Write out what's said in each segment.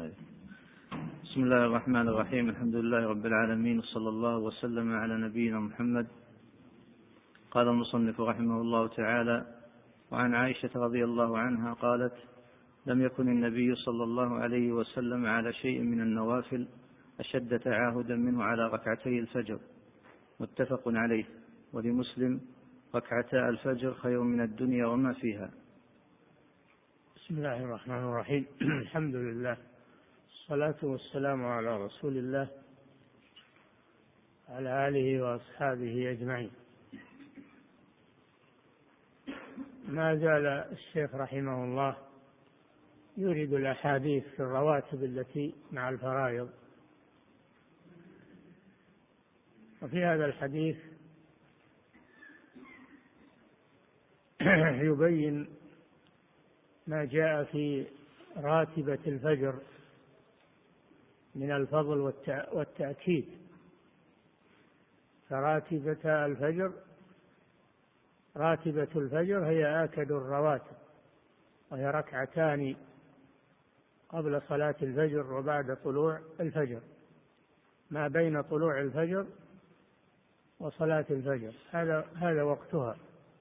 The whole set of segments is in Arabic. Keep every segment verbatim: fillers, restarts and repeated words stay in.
طيب. بسم الله الرحمن الرحيم. الحمد لله رب العالمين، وصلى الله وسلم على نبينا محمد. قال المصنف رحمه الله تعالى: وعن عائشة رضي الله عنها قالت: لم يكن النبي صلى الله عليه وسلم على شيء من النوافل أشد تعاهدا منه على ركعتي الفجر. متفق عليه. ولمسلم: ركعتا الفجر خير من الدنيا وما فيها. بسم الله الرحمن الرحيم. الحمد لله، الصلاة والسلام على رسول الله على آله وأصحابه أجمعين. ما زال الشيخ رحمه الله يريد الأحاديث في الرواتب التي مع الفرائض. وفي هذا الحديث يبين ما جاء في راتبة الفجر من الفضل والتأكيد. فراتبة الفجر راتبة الفجر هي آكد الرواتب، وهي ركعتان قبل صلاة الفجر وبعد طلوع الفجر، ما بين طلوع الفجر وصلاة الفجر، هذا هذا وقتها.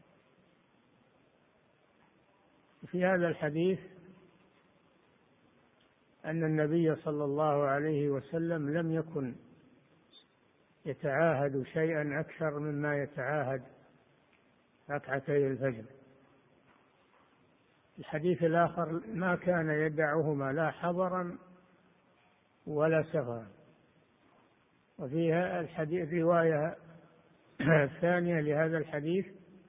في هذا الحديث أن النبي صلى الله عليه وسلم لم يكن يتعاهد شيئا أكثر مما يتعاهد ركعتي الفجر. الحديث الآخر: ما كان يدعهما لا حضرا ولا سفرا. وفيها الحديث الرواية الثانية لهذا الحديث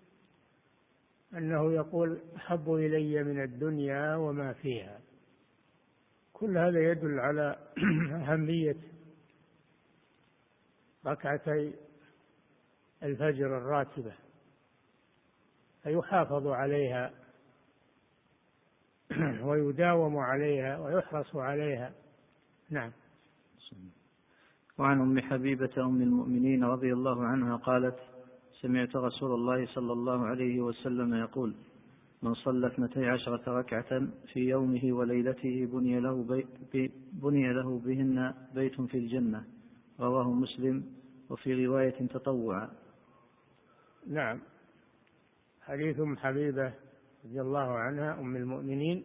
أنه يقول: أحب إلي من الدنيا وما فيها. كل هذا يدل على أهمية ركعتي الفجر الراتبة، فيحافظ عليها ويداوم عليها ويحرص عليها. نعم. وعن أم حبيبة أم المؤمنين رضي الله عنها قالت: سمعت رسول الله صلى الله عليه وسلم يقول: من صلى اثنتي عشرة ركعة في يومه وليلته بني له, بي بني له بهن بيت في الجنة. رواه مسلم. وفي رواية تطوعا. نعم. حديث أم حبيبة رضي الله عنها أم المؤمنين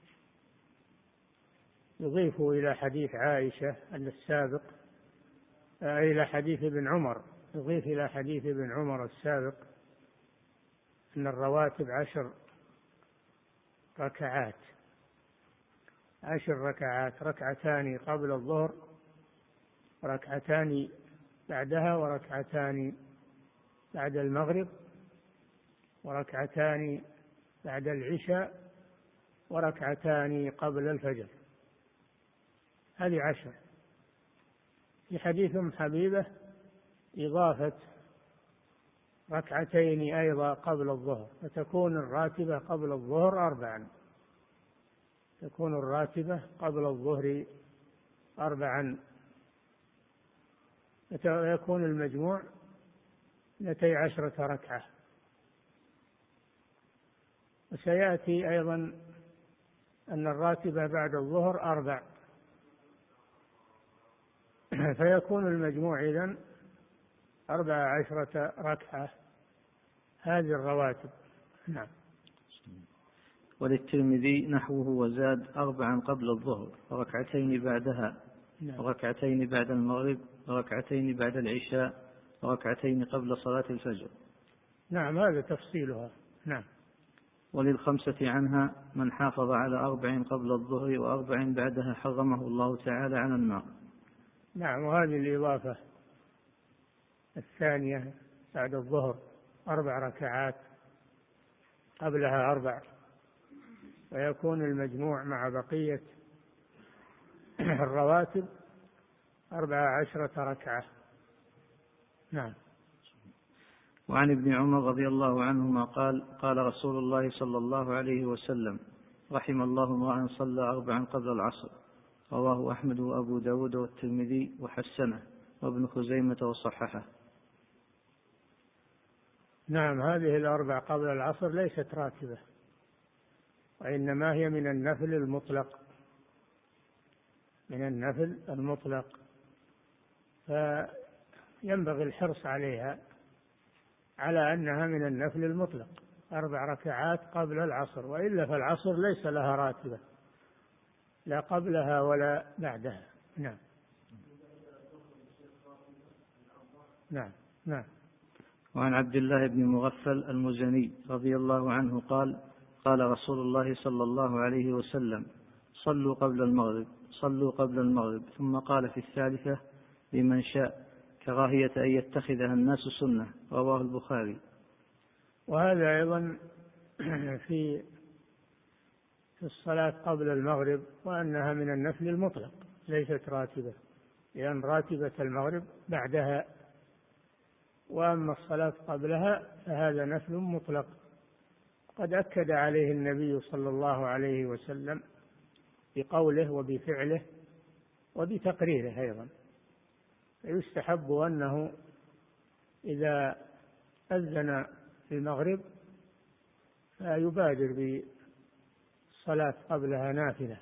يضيف إلى حديث عائشة أن السابق إلى حديث ابن عمر يضيف إلى حديث ابن عمر السابق أن الرواتب عشر ركعات عشر ركعات ركعتان قبل الظهر، وركعتان بعدها، وركعتان بعد المغرب، وركعتان بعد العشاء، وركعتان قبل الفجر. هذه عشر. في حديث أم حبيبة إضافة ركعتين أيضا قبل الظهر، فتكون الراتبة قبل الظهر أربعا تكون الراتبة قبل الظهر أربعا يكون المجموع اثنتي عشرة ركعة. وسيأتي أيضا أن الراتبة بعد الظهر أربع، فيكون المجموع إذن أربع عشرة ركعة هذه الرواتب. نعم. وللترمذي نحوه وزاد: أربعا قبل الظهر، وركعتين بعدها، نعم. وركعتين بعد المغرب، وركعتين بعد العشاء، وركعتين قبل صلاة الفجر. نعم، هذا تفصيلها. نعم. وللخمسة عنها: من حافظ على أربع قبل الظهر وأربع بعدها حرمه الله تعالى على النار. نعم. وهذه الإضافة الثانية بعد الظهر أربع ركعات قبلها أربع، ويكون المجموع مع بقية الرواتب أربع عشرة ركعة. نعم. وعن ابن عمر رضي الله عنهما قال: قال رسول الله صلى الله عليه وسلم: رحم الله امرأ صلى أربعا قبل العصر. رواه أحمد وأبو داود والترمذي وحسنه، وابن خزيمة وصححه. نعم. هذه الأربع قبل العصر ليست راتبة، وإنما هي من النفل المطلق، من النفل المطلق، فينبغي الحرص عليها على أنها من النفل المطلق، أربع ركعات قبل العصر، وإلا فالعصر ليس لها راتبة لا قبلها ولا بعدها. نعم نعم نعم. وعن عبد الله بن مغفل المزني رضي الله عنه قال: قال رسول الله صلى الله عليه وسلم: صلوا قبل المغرب صلوا قبل المغرب ثم قال في الثالثة: لمن شاء، كراهية أن يتخذها الناس سنة. رواه البخاري. وهذا أيضا في في الصلاة قبل المغرب، وأنها من النفل المطلق ليست راتبة، لأن راتبة المغرب بعدها، وأما الصلاة قبلها فهذا نفل مطلق قد أكد عليه النبي صلى الله عليه وسلم بقوله وبفعله وبتقريره أيضا. يستحب أنه إذا أذن في المغرب فيبادر بالصلاة قبلها نافلة،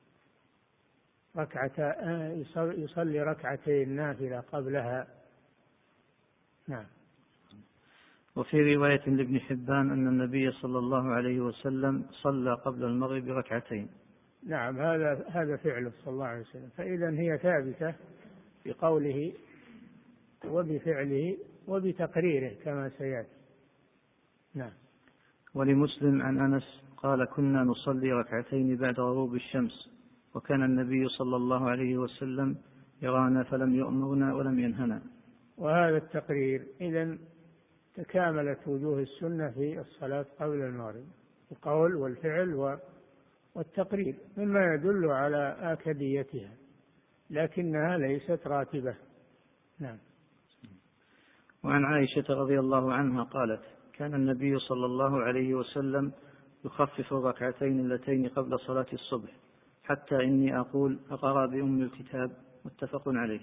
ركعة يصلي ركعتين نافلة قبلها. نعم. وفي رواية لابن حبان أن النبي صلى الله عليه وسلم صلى قبل المغرب ركعتين. نعم، هذا هذا فعله صلى الله عليه وسلم، فإذا هي ثابتة بقوله وبفعله وبتقريره كما سيأتي. نعم. ولمسلم عن أنس قال: كنا نصلي ركعتين بعد غروب الشمس، وكان النبي صلى الله عليه وسلم يرانا فلم يؤمرنا ولم ينهنا. وهذا التقرير إذن تكاملت وجوه السنة في الصلاة قبل المغرب، القول والفعل والتقرير، مما يدل على آكديتها، لكنها ليست راتبة. نعم. وعن عائشة رضي الله عنها قالت: كان النبي صلى الله عليه وسلم يخفف الركعتين اللتين قبل صلاة الصبح، حتى إني أقول: أقرأ بأم الكتاب. متفق عليه.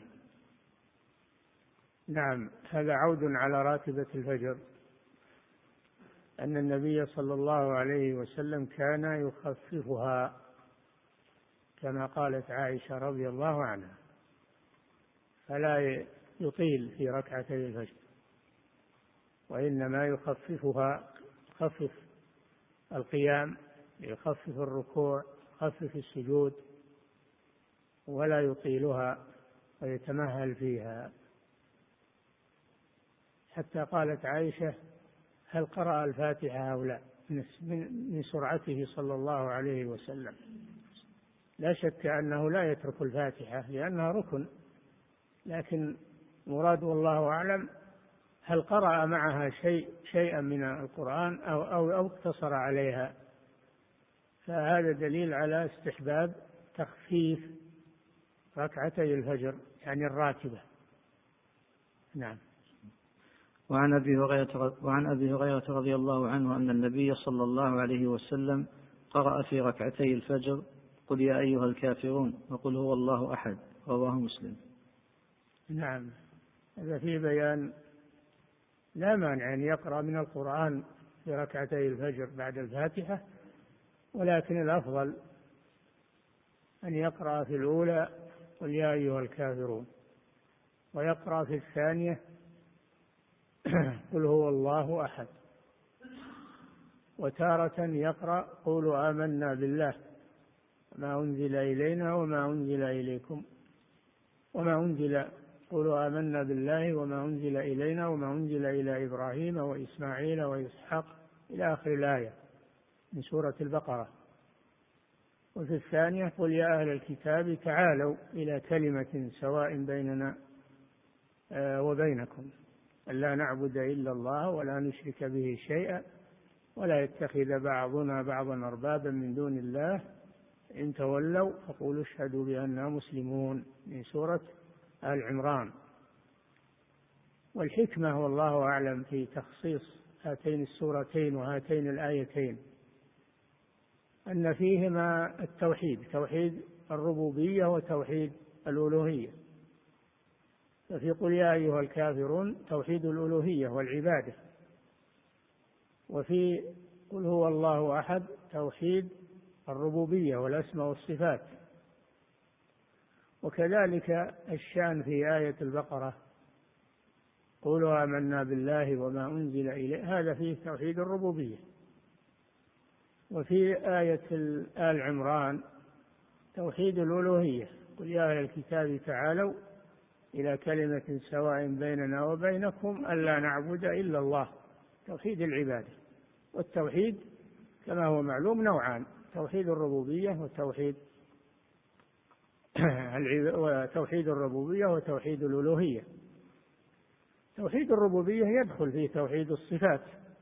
نعم، هذا عود على راتبة الفجر، أن النبي صلى الله عليه وسلم كان يخففها كما قالت عائشة رضي الله عنها، فلا يطيل في ركعتي الفجر، وإنما يخففها، يخفف القيام، يخفف الركوع، يخفف السجود، ولا يطيلها ويتمهل فيها. حتى قالت عائشة: هل قرأ الفاتحة أو لا، من سرعته صلى الله عليه وسلم. لا شك أنه لا يترك الفاتحة لأنها ركن، لكن مراد والله أعلم هل قرأ معها شيء شيئا من القرآن أو أو أو اقتصر عليها. فهذا دليل على استحباب تخفيف ركعتي الفجر، يعني الراتبة. نعم. وعن أبي هريرة وعن أبي هريرة رضي الله عنه أن النبي صلى الله عليه وسلم قرأ في ركعتي الفجر: قل يا أيها الكافرون وقل هو الله أحد. رواه مسلم. نعم، هذا في بيان لا مانع أن يقرأ من القرآن في ركعتي الفجر بعد الفاتحة، ولكن الأفضل أن يقرأ في الأولى قل يا أيها الكافرون، ويقرأ في الثانية قل هو الله أحد، وتارة يقرأ قولوا آمنا بالله ما أنزل إلينا وما أنزل إليكم وما أنزل قولوا آمنا بالله وما أنزل إلينا وما أنزل إلى إبراهيم وإسماعيل وإسحاق إلى آخر الآية من سورة البقرة. وفي الثانية قل يا أهل الكتاب تعالوا إلى كلمة سواء بيننا وبينكم ألا نعبد إلا الله ولا نشرك به شيئا ولا يتخذ بعضنا بعضا أربابا من دون الله إن تولوا فقولوا اشهدوا بأننا مسلمون من سورة آل عمران. والحكمة والله أعلم في تخصيص هاتين السورتين وهاتين الآيتين أن فيهما التوحيد، توحيد الربوبية وتوحيد الألوهية. ففي قل يا أيها الكافرون توحيد الألوهية والعبادة، وفي قل هو الله أحد توحيد الربوبية والأسماء والصفات. وكذلك الشأن في آية البقرة: قولوا آمنا بالله وما أنزل إليه، هذا فيه توحيد الربوبية. وفي آية آل عمران توحيد الألوهية: قل يا أهل الكتاب تعالوا إلى كلمة سواء بيننا وبينكم ألا نعبد إلا الله، توحيد العبادة. والتوحيد كما هو معلوم نوعان: توحيد الربوبية وتوحيد وتوحيد الربوبية وتوحيد الألوهية. توحيد الربوبية يدخل في توحيد الصفات،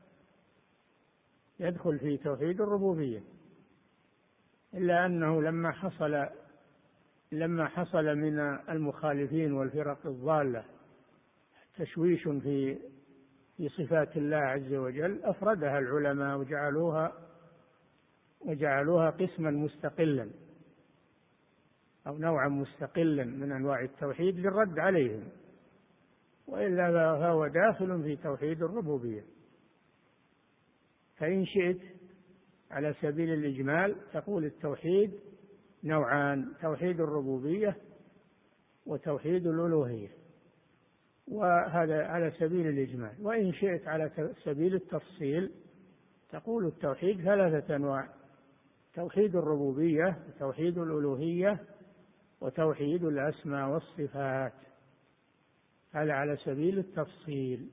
يدخل في توحيد الربوبية، إلا أنه لما حصل لما حصل من المخالفين والفرق الضالة تشويش في في صفات الله عز وجل، أفردها العلماء وجعلوها وجعلوها قسما مستقلا أو نوعا مستقلا من أنواع التوحيد للرد عليهم، وإلا فهو داخل في توحيد الربوبية. فإن شئت على سبيل الإجمال تقول التوحيد نوعان: توحيد الربوبية وتوحيد الألوهية، وهذا على سبيل الإجمال. وإن شئت على سبيل التفصيل تقول التوحيد ثلاثة أنواع: توحيد الربوبية وتوحيد الألوهية وتوحيد الأسماء والصفات، هذا على سبيل التفصيل.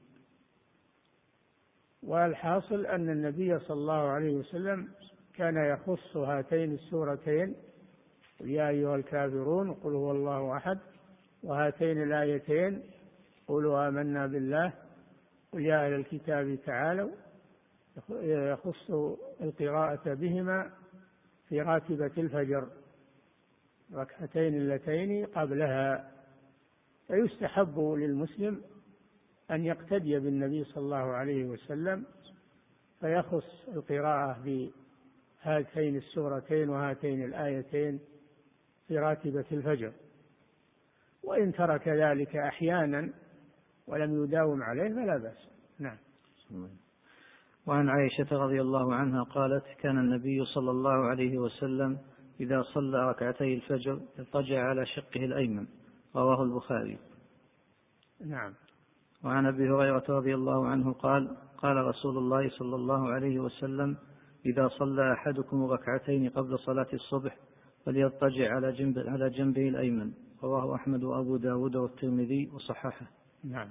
والحاصل أن النبي صلى الله عليه وسلم كان يخص هاتين السورتين: يا أيها الكافرون قل هو الله أحد، وهاتين الآيتين: قولوا آمنا بالله قل يا أهل الكتاب تعالوا، يخص القراءة بهما في راتبة الفجر ركعتين اللتين قبلها. فيستحب للمسلم أن يقتدي بالنبي صلى الله عليه وسلم فيخص القراءة بهاتين السورتين وهاتين الآيتين في راتبة الفجر، وإن ترك ذلك أحيانا ولم يداوم عليه فلا بأس. نعم. وعن عائشة رضي الله عنها قالت: كان النبي صلى الله عليه وسلم إذا صلى ركعتي الفجر اضطجع على شقه الأيمن، رواه البخاري. نعم. وعن أبي هريرة رضي الله عنه قال: قال رسول الله صلى الله عليه وسلم: إذا صلى أحدكم ركعتين قبل صلاة الصبح فليضطجع على جنب على جنبه الأيمن، رواه أحمد وأبو داود والترمذي وصححه. نعم.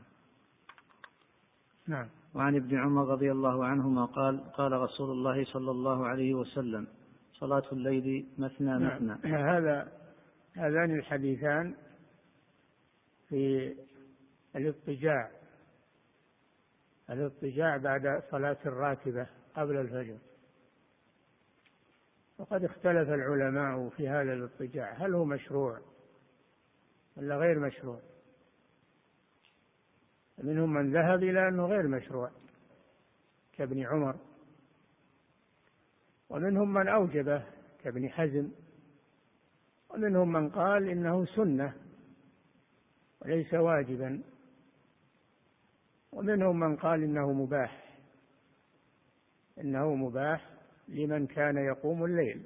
نعم. وعن ابن عمر رضي الله عنهما قال: قال رسول الله صلى الله عليه وسلم: صلاة الليل مثنى مثنى. نعم. هذا هذان الحديثان في الاضطجاع الاضطجاع بعد صلاة الراتبة قبل الفجر. وقد اختلف العلماء في هذا الاضطجاع: هل هو مشروع ولا غير مشروع؟ منهم من ذهب إلى أنه غير مشروع كابن عمر، ومنهم من أوجبه كابن حزم، ومنهم من قال إنه سنة وليس واجبا، ومنهم من قال إنه مباح إنه مباح لمن كان يقوم الليل.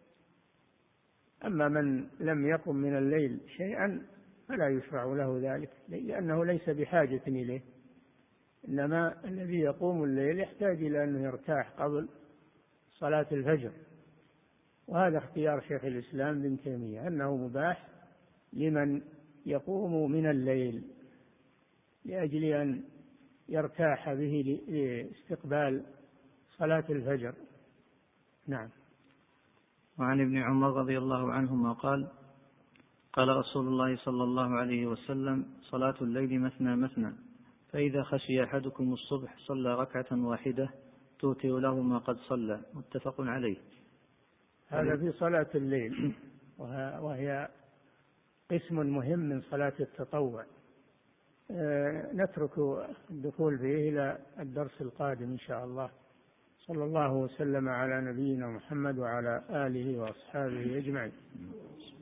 أما من لم يقم من الليل شيئا فلا يشرع له ذلك، لأنه ليس بحاجة إليه، إنما الذي يقوم الليل يحتاج إلى أنه يرتاح قبل صلاة الفجر. وهذا اختيار شيخ الإسلام ابن تيمية، أنه مباح لمن يقوم من الليل لأجل أن يرتاح به لاستقبال صلاة الفجر. نعم. وعن ابن عمر رضي الله عنهما قال: قال رسول الله صلى الله عليه وسلم: صلاة الليل مثنى مثنى، فإذا خشي أحدكم الصبح صلى ركعة واحدة توتر له ما قد صلى، متفق عليه. هذا في صلاة الليل، وهي قسم مهم من صلاة التطوع، نترك الدخول فيه إلى الدرس القادم إن شاء الله. صلى الله وسلم على نبينا محمد وعلى آله وأصحابه أجمعين.